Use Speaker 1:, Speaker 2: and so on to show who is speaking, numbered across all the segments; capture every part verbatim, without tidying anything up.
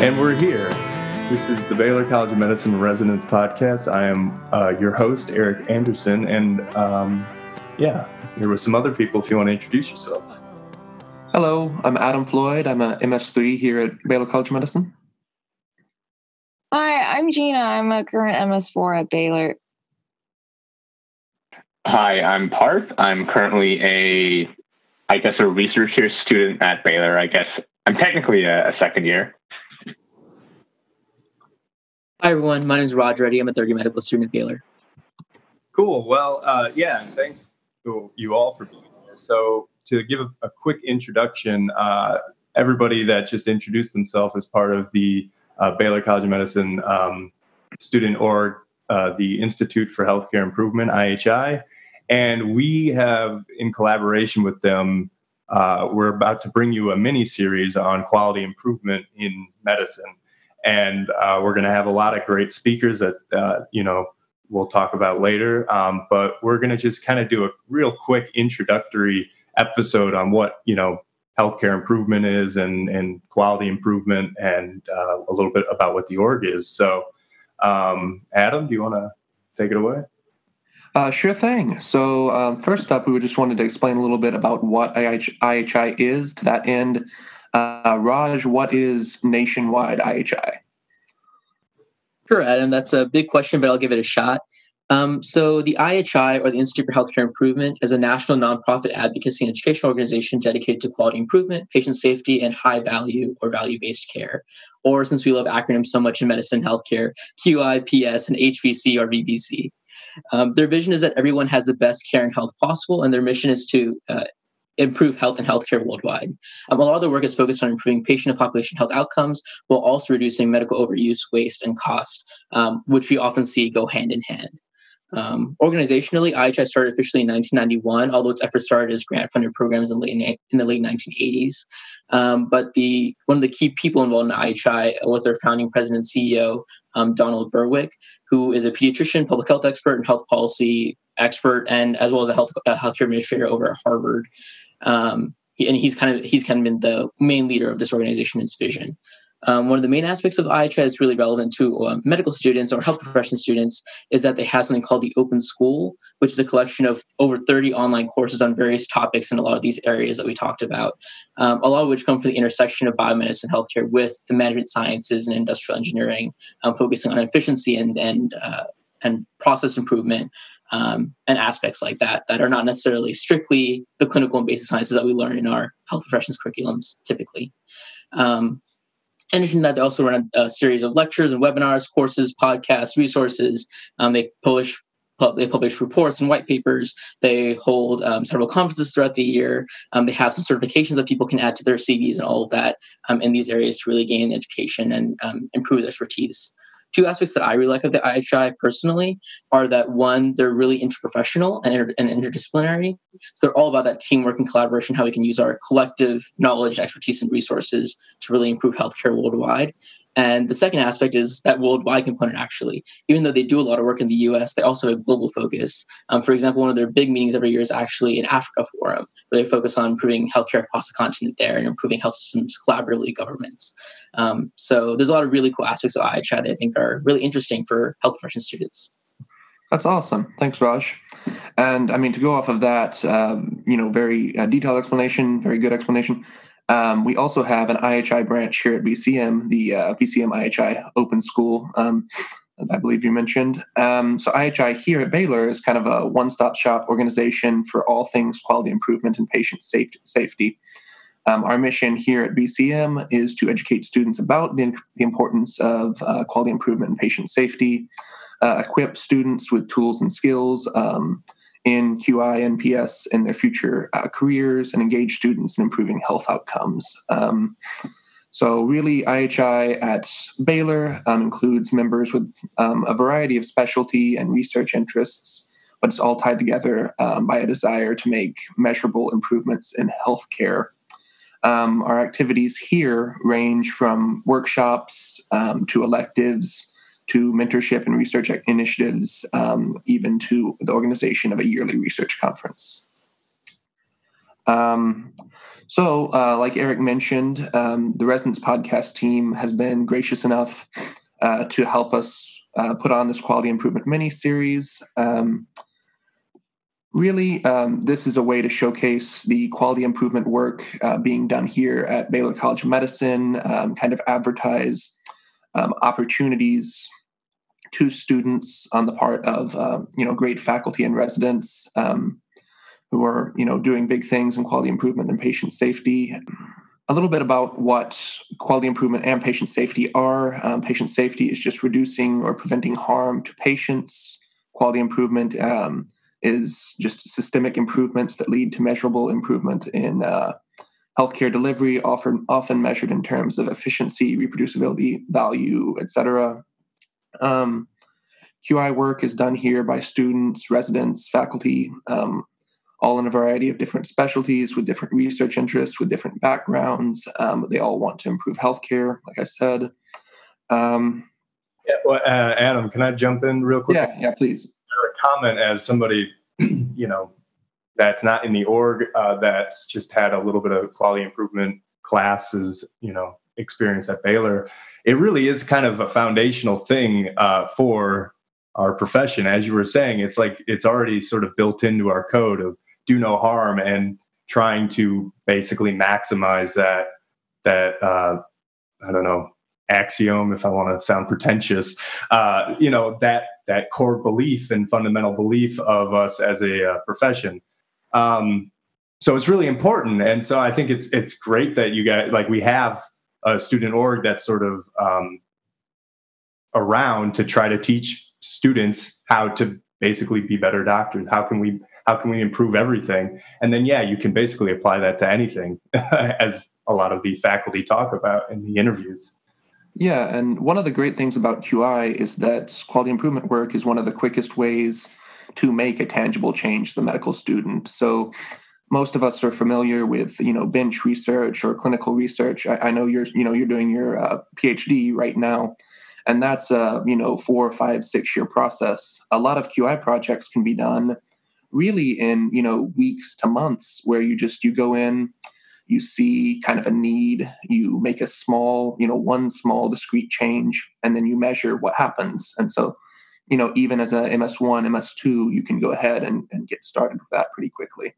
Speaker 1: And we're here. This is the Baylor College of Medicine Residence Podcast. I am uh, your host, Eric Anderson, and um, yeah, here with some other people if you want to introduce yourself.
Speaker 2: Hello, I'm Adam Floyd. I'm a M S three here at Baylor College of Medicine.
Speaker 3: Hi, I'm Gina. I'm a current M S four at Baylor.
Speaker 4: Hi, I'm Parth. I'm currently a, I guess, a research year student at Baylor. I guess I'm technically a, a second year.
Speaker 5: Hi, everyone. My name is Raj Reddy. I'm a third year medical student at Baylor.
Speaker 1: Cool. Well, uh, yeah, thanks to you all for being here. So to give a, a quick introduction, uh, everybody that just introduced themselves as part of the uh, Baylor College of Medicine um, student org, uh, the Institute for Healthcare Improvement, I H I. And we have, in collaboration with them, uh, we're about to bring you a mini series on quality improvement in medicine. And uh, we're going to have a lot of great speakers that, uh, you know, we'll talk about later. Um, but we're going to just kind of do a real quick introductory episode on what, you know, healthcare improvement is and, and quality improvement and uh, a little bit about what the org is. So, um, Adam, do you want to take it away?
Speaker 2: Uh, sure thing. So um, first up, we just wanted to explain a little bit about what I H I is. To that end, uh, Raj, what is nationwide I H I?
Speaker 5: Sure, Adam. That's a big question, but I'll give it a shot. Um, so the I H I, or the Institute for Healthcare Improvement, is a national nonprofit advocacy and education organization dedicated to quality improvement, patient safety, and high value or value-based care. Or, since we love acronyms so much in medicine and healthcare, Q I, P S, and H V C or V B C. Um, their vision is that everyone has the best care and health possible, and their mission is to uh, improve health and healthcare worldwide. Um, a lot of the work is focused on improving patient and population health outcomes while also reducing medical overuse, waste, and cost, um, which we often see go hand in hand. Um, organizationally, I H I started officially in nineteen ninety-one, although its efforts started as grant-funded programs in, late, in the late nineteen eighties. Um, but the one of the key people involved in I H I was their founding president and C E O, um, Donald Berwick, who is a pediatrician, public health expert, and health policy expert, and as well as a health a healthcare administrator over at Harvard. Um, he, and he's kind of he's kind of been the main leader of this organization and its vision. Um, one of the main aspects of I H I that's really relevant to uh, medical students or health profession students is that they have something called the Open School, which is a collection of over thirty online courses on various topics in a lot of these areas that we talked about, um, a lot of which come from the intersection of biomedicine and healthcare with the management sciences and industrial engineering, um, focusing on efficiency and and uh, and process improvement um, and aspects like that that are not necessarily strictly the clinical and basic sciences that we learn in our health professions curriculums typically. Um, In addition to that, they also run a, a series of lectures and webinars, courses, podcasts, resources. Um, they publish pu- they publish reports and white papers. They hold um, several conferences throughout the year. Um, they have some certifications that people can add to their C Vs and all of that um, in these areas to really gain education and um, improve their expertise. Two aspects that I really like of the I H I personally are that, one, they're really interprofessional and, inter- and interdisciplinary. So they're all about that teamwork and collaboration, how we can use our collective knowledge, expertise, and resources to really improve healthcare worldwide. And the second aspect is that worldwide component, actually. Even though they do a lot of work in the U S, they also have a global focus. Um, for example, one of their big meetings every year is actually an Africa Forum, where they focus on improving healthcare across the continent there and improving health systems collaboratively with governments. Um, so there's a lot of really cool aspects of I H I that I think are really interesting for health profession students.
Speaker 2: That's awesome. Thanks, Raj. And I mean, to go off of that, um, you know, very uh, detailed explanation, very good explanation. Um, we also have an I H I branch here at B C M, the uh, B C M I H I Open School, um, that I believe you mentioned. Um, so I H I here at Baylor is kind of a one-stop shop organization for all things quality improvement and patient safe- safety. Um, our mission here at B C M is to educate students about the, the importance of uh, quality improvement and patient safety, uh, equip students with tools and skills um, in Q I and P S in their future uh, careers, and engage students in improving health outcomes. Um, so really, I H I at Baylor um, includes members with um, a variety of specialty and research interests, but it's all tied together um, by a desire to make measurable improvements in healthcare. Um, our activities here range from workshops um, to electives, to mentorship and research initiatives, um, even to the organization of a yearly research conference. Um, so, uh, like Eric mentioned, um, the Residence Podcast team has been gracious enough uh, to help us uh, put on this quality improvement mini-series. Um, really, um, this is a way to showcase the quality improvement work uh, being done here at Baylor College of Medicine, um, kind of advertise um, opportunities to students on the part of, uh, you know, great faculty and residents um, who are, you know, doing big things in quality improvement and patient safety. A little bit about what quality improvement and patient safety are. Um, patient safety is just reducing or preventing harm to patients. Quality improvement um, is just systemic improvements that lead to measurable improvement in uh, healthcare delivery, often often measured in terms of efficiency, reproducibility, value, et cetera. Um, Q I work is done here by students, residents, faculty, um, all in a variety of different specialties with different research interests, with different backgrounds. Um, they all want to improve healthcare, like I said. Um,
Speaker 1: yeah, well, uh, Adam, can I jump in real quick?
Speaker 2: Yeah, yeah, please.
Speaker 1: A comment as somebody, you know, that's not in the org, uh, that's just had a little bit of quality improvement classes, you know, experience at Baylor. It really is kind of a foundational thing uh, for our profession. As you were saying, it's like it's already sort of built into our code of do no harm and trying to basically maximize that, that uh, I don't know, axiom, if I want to sound pretentious, uh, you know, that that core belief and fundamental belief of us as a uh, profession. Um, so it's really important. And so I think it's it's great that you guys, like we have a student org that's sort of um, around to try to teach students how to basically be better doctors. How can we how can we improve everything? And then, yeah, you can basically apply that to anything, as a lot of the faculty talk about in the interviews.
Speaker 2: Yeah, and one of the great things about Q I is that quality improvement work is one of the quickest ways to make a tangible change as a medical student. So most of us are familiar with, you know, bench research or clinical research. I, I know you're, you know, you're doing your uh, PhD right now, and that's a, you know, four, five, six year process. A lot of Q I projects can be done really in, you know, weeks to months, where you just, you go in, you see kind of a need, you make a small, you know, one small discrete change, and then you measure what happens. And so, you know, even as a M S one, M S two, you can go ahead and, and get started with that pretty quickly.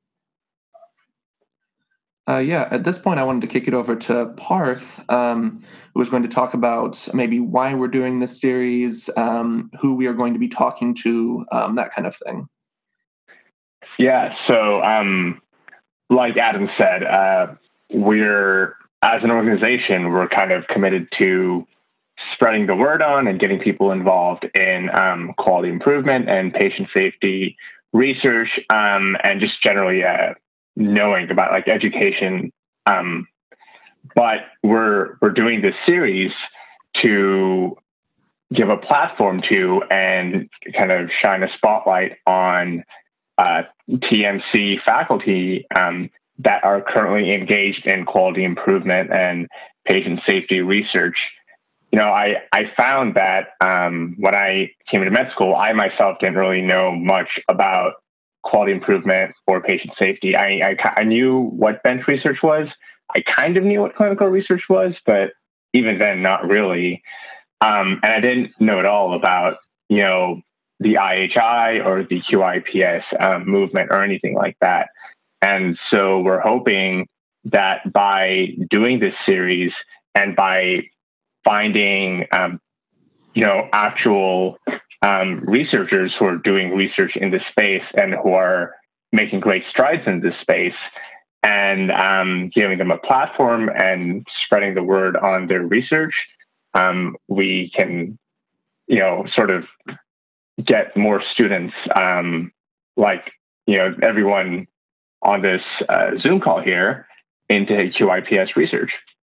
Speaker 2: Uh, yeah, at this point, I wanted to kick it over to Parth, um, who was going to talk about maybe why we're doing this series, um, who we are going to be talking to, um, that kind of thing.
Speaker 4: Yeah, so um, like Adam said, uh, we're, as an organization, we're kind of committed to spreading the word on and getting people involved in um, quality improvement and patient safety research, um, and just generally uh, knowing about like education. Um, but we're we're doing this series to give a platform to and kind of shine a spotlight on uh, T M C faculty um, that are currently engaged in quality improvement and patient safety research. You know, I, I found that um, when I came into med school, I myself didn't really know much about quality improvement or patient safety. I, I, I knew what bench research was. I kind of knew what clinical research was, but even then, not really. Um, and I didn't know at all about, you know, the I H I or the Q I P S um, movement or anything like that. And so we're hoping that by doing this series and by finding, um, you know, actual um, researchers who are doing research in this space and who are making great strides in this space, and um, giving them a platform and spreading the word on their research, um, we can, you know, sort of get more students, um, like, you know, everyone on this uh, Zoom call here into Q I P S research.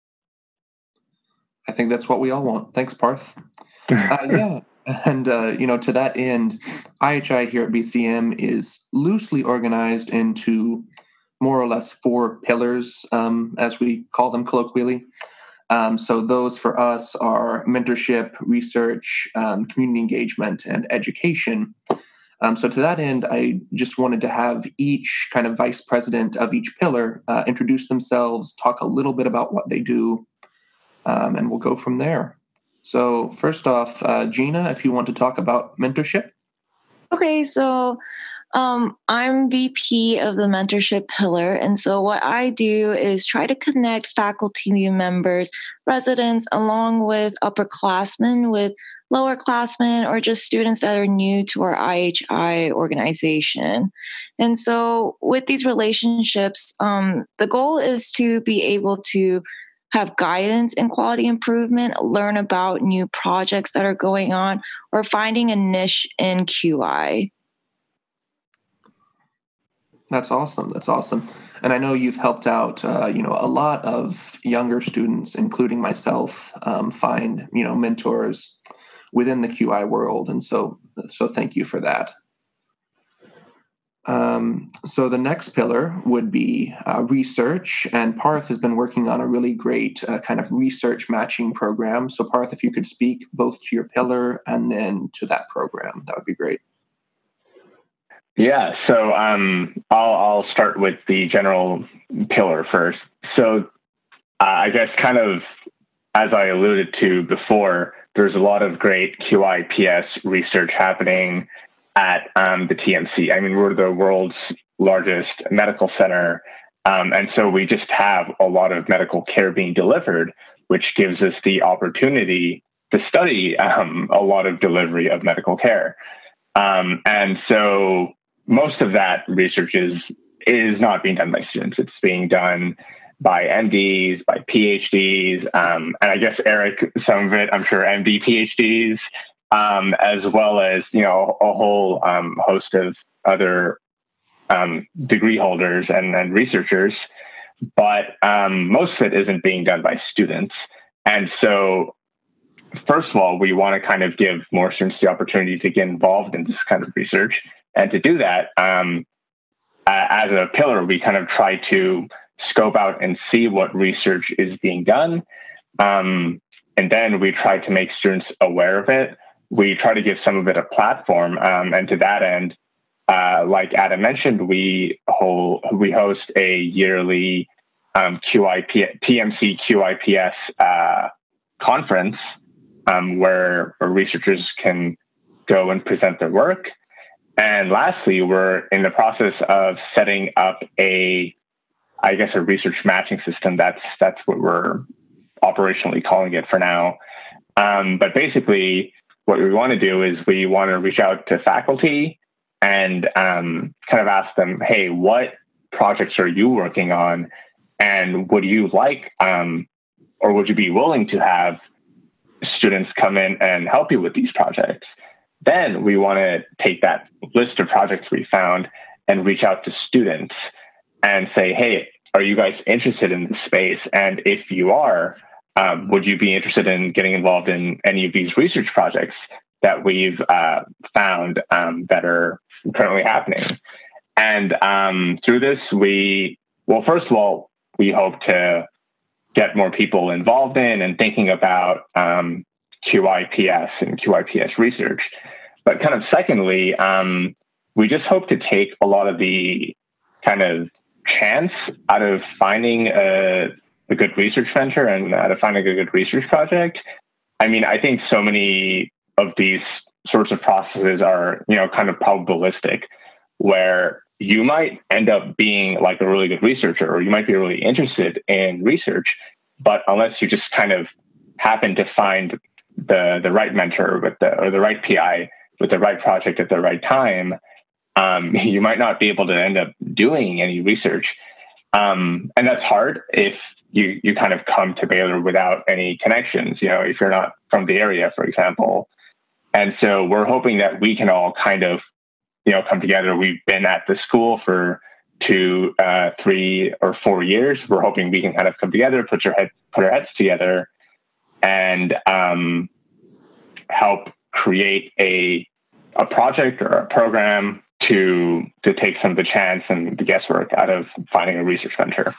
Speaker 2: I think that's what we all want. Thanks, Parth. Uh, yeah. And, uh, you know, to that end, I H I here at B C M is loosely organized into more or less four pillars, um, as we call them colloquially. Um, so those for us are mentorship, research, um, community engagement, and education. Um, so to that end, I just wanted to have each kind of vice president of each pillar uh, introduce themselves, talk a little bit about what they do, um, and we'll go from there. So first off, uh, Gina, if you want to talk about mentorship.
Speaker 3: Okay, so um, I'm V P of the mentorship pillar. And so what I do is try to connect faculty members, residents, along with upperclassmen with lowerclassmen or just students that are new to our I H I organization. And so with these relationships, um, the goal is to be able to have guidance in quality improvement, learn about new projects that are going on, or finding a niche in Q I.
Speaker 2: That's awesome. That's awesome. And I know you've helped out, uh, you know, a lot of younger students, including myself, um, find, you know, mentors within the Q I world. And so, so thank you for that. Um, so the next pillar would be uh, research, and Parth has been working on a really great uh, kind of research matching program. So Parth, if you could speak both to your pillar and then to that program, that would be great.
Speaker 4: Yeah, so um, I'll, I'll start with the general pillar first. So uh, I guess kind of as I alluded to before, there's a lot of great Q I P S research happening at um, the T M C. I mean, we're the world's largest medical center. Um, and so we just have a lot of medical care being delivered, which gives us the opportunity to study um, a lot of delivery of medical care. Um, and so most of that research is, is not being done by students. It's being done by M Ds, by P H Ds, um, and I guess Eric, some of it, I'm sure M D P H Ds, um, as well as, you know, a whole um, host of other um, degree holders and, and researchers. But um, most of it isn't being done by students. And so, first of all, we want to kind of give more students the opportunity to get involved in this kind of research. And to do that, um, uh, as a pillar, we kind of try to scope out and see what research is being done. Um, and then we try to make students aware of it. We try to give some of it a platform. Um, and to that end, uh, like Adam mentioned, we hold, we host a yearly um, Q I P, T M C Q I P S uh, conference um, where, where researchers can go and present their work. And lastly, we're in the process of setting up a I guess a research matching system. That's that's what we're operationally calling it for now. Um, but basically, what we want to do is we want to reach out to faculty and um, kind of ask them, hey, what projects are you working on? And would you like, um, or would you be willing to have students come in and help you with these projects? Then we want to take that list of projects we found and reach out to students and say, hey, are you guys interested in this space? And if you are, um, would you be interested in getting involved in any of these research projects that we've uh, found um, that are currently happening? And um, through this, we, well, first of all, we hope to get more people involved in and thinking about um, Q I P S and Q I P S research. But kind of secondly, um, we just hope to take a lot of the kind of chance out of finding a, a good research venture and out of finding a good research project. I mean, I think so many of these sorts of processes are, you know, kind of probabilistic, where you might end up being like a really good researcher, or you might be really interested in research, but unless you just kind of happen to find the the right mentor with the or the right P I with the right project at the right time, Um, you might not be able to end up doing any research. Um, and that's hard if you, you kind of come to Baylor without any connections, you know, if you're not from the area, for example. And so we're hoping that we can all kind of, you know, come together. We've been at the school for two, uh, three or four years. We're hoping we can kind of come together, put your head, put our heads together and um, help create a, a project or a program to to take some of the chance and the guesswork out of finding a research venture.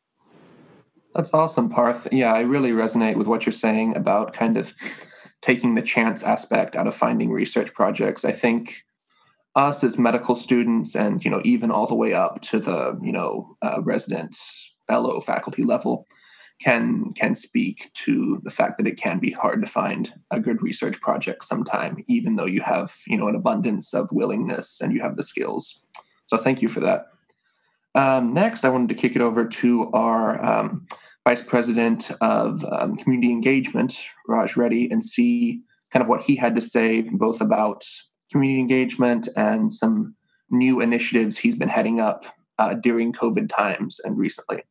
Speaker 2: That's awesome, Parth. Yeah, I really resonate with what you're saying about kind of taking the chance aspect out of finding research projects. I think us as medical students, and you know, even all the way up to the you know uh, resident fellow faculty level, can can speak to the fact that it can be hard to find a good research project sometime, even though you have you know an abundance of willingness and you have the skills. So thank you for that. Um, next, I wanted to kick it over to our um, Vice President of um, Community Engagement, Raj Reddy, and see kind of what he had to say both about community engagement and some new initiatives he's been heading up uh, during COVID times and recently.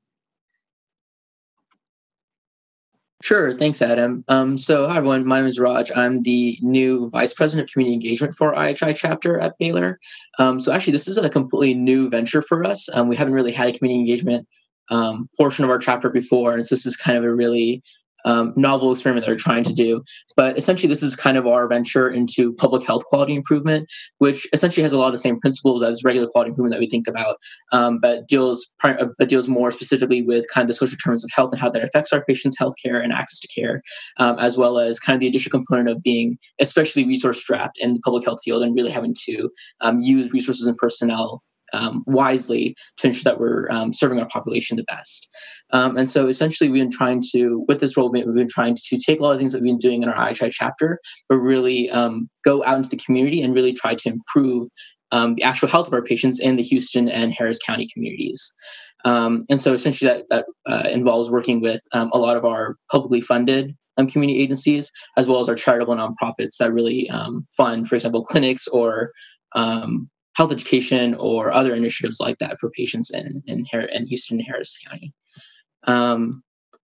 Speaker 5: Sure. Thanks, Adam. Um, so, hi, everyone. My name is Raj. I'm the new Vice President of Community Engagement for our I H I chapter at Baylor. Um, so, actually, this is a completely new venture for us. Um, we haven't really had a community engagement um, portion of our chapter before, and so this is kind of a really um, novel experiment that we're trying to do. But essentially, this is kind of our venture into public health quality improvement, which essentially has a lot of the same principles as regular quality improvement that we think about, um, but deals but deals more specifically with kind of the social determinants of health and how that affects our patients' healthcare and access to care, um, as well as kind of the additional component of being especially resource strapped in the public health field and really having to um, use resources and personnel Um, wisely to ensure that we're um, serving our population the best. Um, and so essentially we've been trying to, with this roadmap, we've been trying to take a lot of things that we've been doing in our I H I chapter, but really um, go out into the community and really try to improve um, the actual health of our patients in the Houston and Harris County communities. Um, and so essentially that, that uh, involves working with um, a lot of our publicly funded um, community agencies, as well as our charitable nonprofits that really um, fund, for example, clinics or um, health education or other initiatives like that for patients in, in, in Houston and Harris County. Um,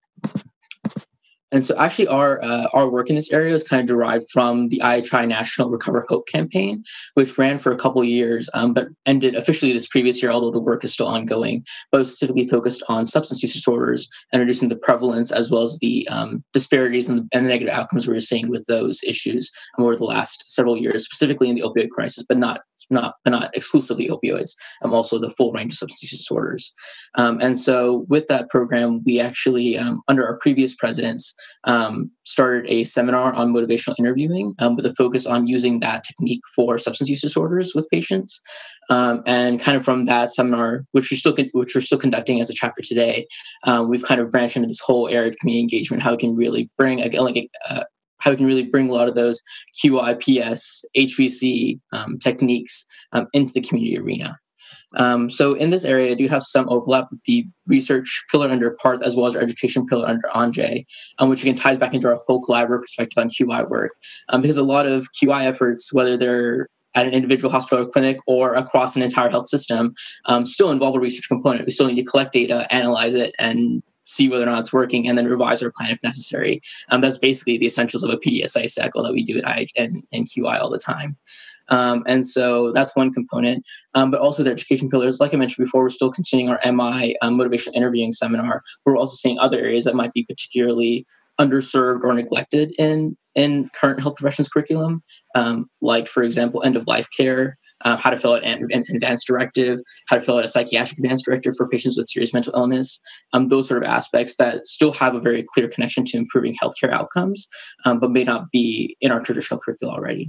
Speaker 5: and so actually our uh, our work in this area is kind of derived from the I H I National Recover Hope campaign, which ran for a couple of years, um, but ended officially this previous year, although the work is still ongoing, but was specifically focused on substance use disorders and reducing the prevalence as well as the um, disparities and the, and the negative outcomes we were seeing with those issues over the last several years, specifically in the opioid crisis, but not not but not exclusively opioids, um, also the full range of substance use disorders. Um, and so with that program, we actually, um, under our previous presidents, um, started a seminar on motivational interviewing um, with a focus on using that technique for substance use disorders with patients. Um, and kind of from that seminar, which we're still which we're still conducting as a chapter today, um, we've kind of branched into this whole area of community engagement, how we can really bring again like a, uh, how we can really bring a lot of those Q I P S, H V C um, techniques um, into the community arena. Um, so in this area, I do have some overlap with the research pillar under Parth, as well as our education pillar under Anjay, um, which again ties back into our whole collaborative perspective on Q I work. Um, because a lot of Q I efforts, whether they're at an individual hospital or clinic or across an entire health system, um, still involve a research component. We still need to collect data, analyze it, and see whether or not it's working, and then revise our plan if necessary. Um, that's basically the essentials of a P D S I cycle that we do in, I, in, in Q I all the time. Um, and so that's one component. Um, but also the education pillars, like I mentioned before, we're still continuing our M I um, motivational interviewing seminar. We're also seeing other areas that might be particularly underserved or neglected in, in current health professions curriculum, um, like, for example, end-of-life care, Uh, how to fill out an, an advanced directive, how to fill out a psychiatric advanced directive for patients with serious mental illness, um, those sort of aspects that still have a very clear connection to improving healthcare outcomes, um, but may not be in our traditional curricula already.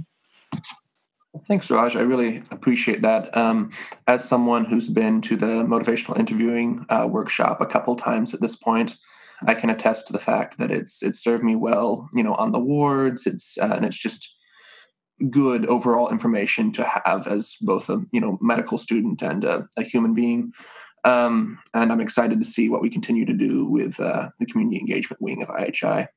Speaker 2: Thanks, Raj. I really appreciate that. Um, as someone who's been to the motivational interviewing uh, workshop a couple times at this point, I can attest to the fact that it's it's served me well, you know, on the wards. It's uh, and it's just good overall information to have as both a you know medical student and a, a human being. Um, and I'm excited to see what we continue to do with uh, the community engagement wing of I H I.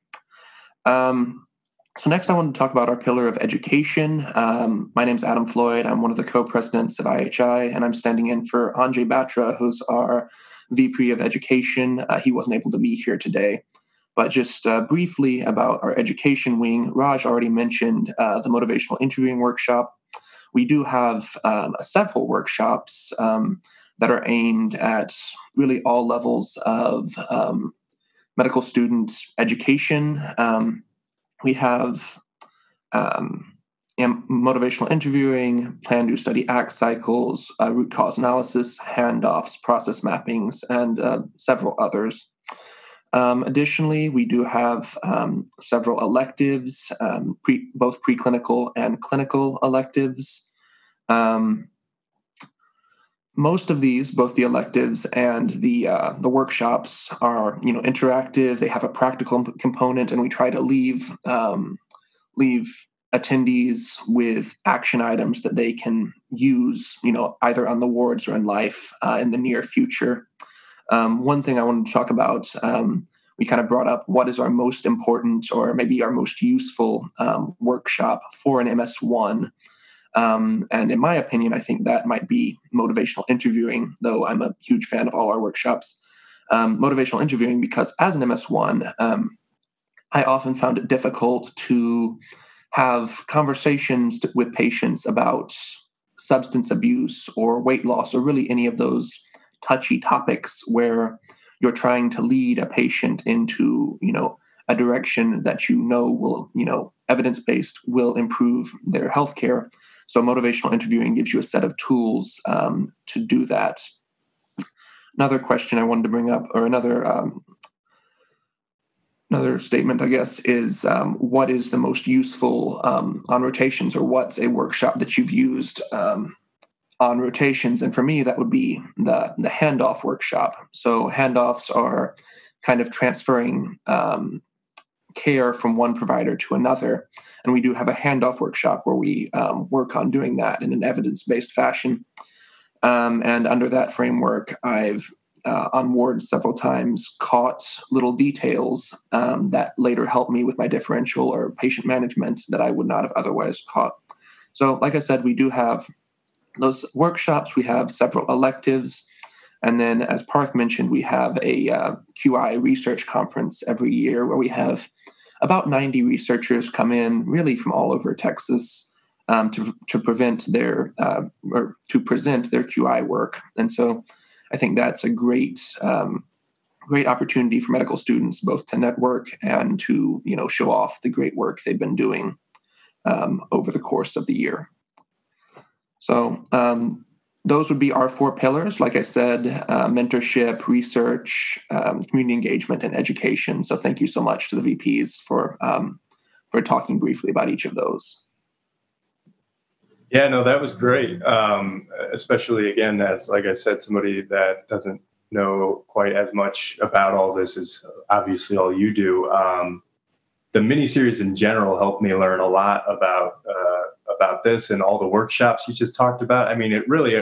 Speaker 2: Um, so next I want to talk about our pillar of education. Um, my name's Adam Floyd. I'm one of the co-presidents of I H I, and I'm standing in for Anjay Batra, who's our V P of education. Uh, he wasn't able to be here today. But just uh, briefly about our education wing, Raj already mentioned uh, the motivational interviewing workshop. We do have um, several workshops um, that are aimed at really all levels of um, medical student education. Um, we have um, motivational interviewing, plan, do, study, act cycles, uh, root cause analysis, handoffs, process mappings, and uh, several others. Um, additionally, we do have um, several electives, um, pre, both preclinical and clinical electives. Um, most of these, both the electives and the uh, the workshops, are you know interactive. They have a practical component, and we try to leave um, leave attendees with action items that they can use, you know, either on the wards or in life uh, in the near future. Um, one thing I wanted to talk about, um, we kind of brought up what is our most important or maybe our most useful um, workshop for an M S one. Um, and in my opinion, I think that might be motivational interviewing, though I'm a huge fan of all our workshops. Um, motivational interviewing, because as an M S one, um, I often found it difficult to have conversations with patients about substance abuse or weight loss or really any of those touchy topics where you're trying to lead a patient into, you know, a direction that you know will, you know, evidence-based will improve their healthcare. So motivational interviewing gives you a set of tools um, to do that. Another question I wanted to bring up, or another um, Another statement, I guess, is um, what is the most useful um, on rotations, or what's a workshop that you've used um, on rotations? And for me, that would be the the handoff workshop. So handoffs are kind of transferring um, care from one provider to another. And we do have a handoff workshop where we um, work on doing that in an evidence-based fashion. Um, and under that framework, I've Uh, on wards several times, caught little details um, that later helped me with my differential or patient management that I would not have otherwise caught. So, like I said, we do have those workshops. We have several electives. And then, as Parth mentioned, we have a uh, Q I research conference every year where we have about ninety researchers come in, really from all over Texas, um, to to prevent their uh, or to present their Q I work. And so, I think that's a great, um, great opportunity for medical students, both to network and to, you know, show off the great work they've been doing um, over the course of the year. So um, those would be our four pillars. Like I said, uh, mentorship, research, um, community engagement, and education. So thank you so much to the V Ps for um, for talking briefly about each of those.
Speaker 1: Yeah, no, that was great. Um, especially again, as like I said, somebody that doesn't know quite as much about all this is obviously all you do. Um, the miniseries in general helped me learn a lot about uh, about this and all the workshops you just talked about. I mean, it really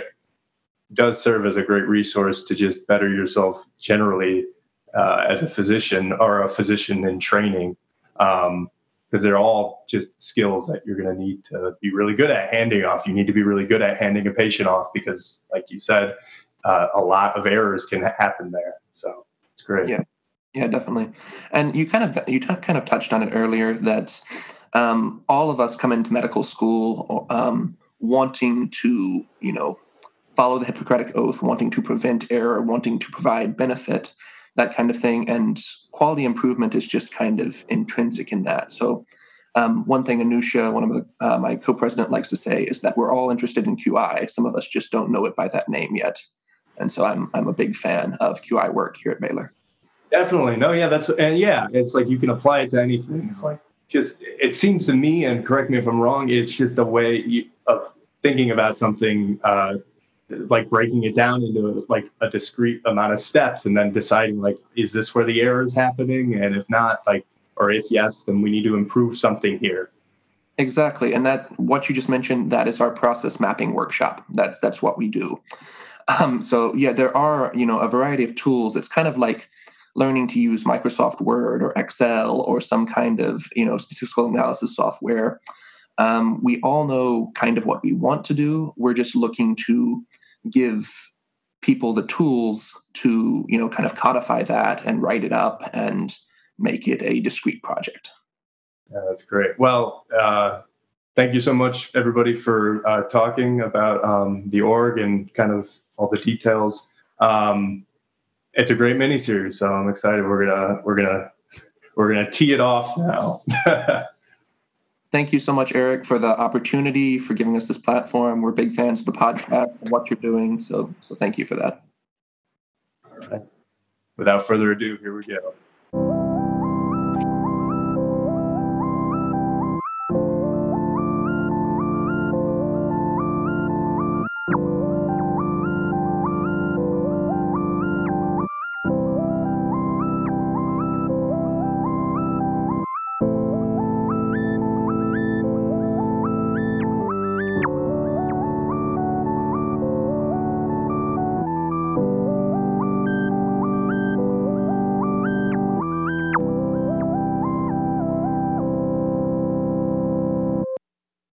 Speaker 1: does serve as a great resource to just better yourself generally uh, as a physician or a physician in training. Um, because they're all just skills that you're going to need to be really good at handing off. You need to be really good at handing a patient off because, like you said, uh, a lot of errors can happen there. So it's great.
Speaker 2: Yeah, yeah, definitely. And you kind of you t- kind of touched on it earlier that um, all of us come into medical school um, wanting to, you know, follow the Hippocratic Oath, wanting to prevent error, wanting to provide benefit, that kind of thing. And quality improvement is just kind of intrinsic in that. So um, one thing Anusha, one of the, uh, my co-president, likes to say is that we're all interested in Q I. Some of us just don't know it by that name yet. And so I'm I'm a big fan of Q I work here at Baylor.
Speaker 1: Definitely. No, yeah, that's, and yeah, it's like you can apply it to anything. It's like just, it seems to me, and correct me if I'm wrong, it's just a way you, of thinking about something uh, like breaking it down into like a discrete amount of steps and then deciding like, is this where the error is happening? And if not, like, or if yes, then we need to improve something here.
Speaker 2: Exactly. And that, what you just mentioned, that is our process mapping workshop. That's, that's what we do. Um, so yeah, there are, you know, a variety of tools. It's kind of like learning to use Microsoft Word or Excel or some kind of, you know, statistical analysis software. Um, we all know kind of what we want to do. We're just looking to give people the tools to, you know, kind of codify that and write it up and make it a discrete project.
Speaker 1: Yeah, that's great. Well, uh, thank you so much, everybody, for uh, talking about um, the org and kind of all the details. Um, it's a great mini series, so I'm excited. We're gonna we're gonna we're gonna tee it off now.
Speaker 2: Thank you so much, Eric, for the opportunity, for giving us this platform. We're big fans of the podcast and what you're doing, so so thank you for that.
Speaker 1: All right. Without further ado, here we go.